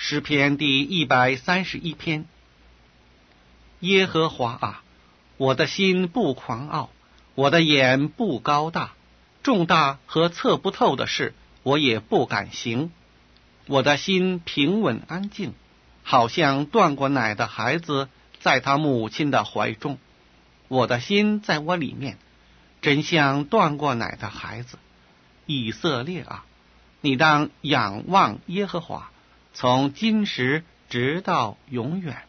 诗篇第131篇。耶和华啊，我的心不狂傲，我的眼不高大，重大和测不透的事，我也不敢行。我的心平稳安静，好像断过奶的孩子在他母亲的怀中。我的心在我里面，真像断过奶的孩子。以色列啊，你当仰望耶和华，从今时直到永远。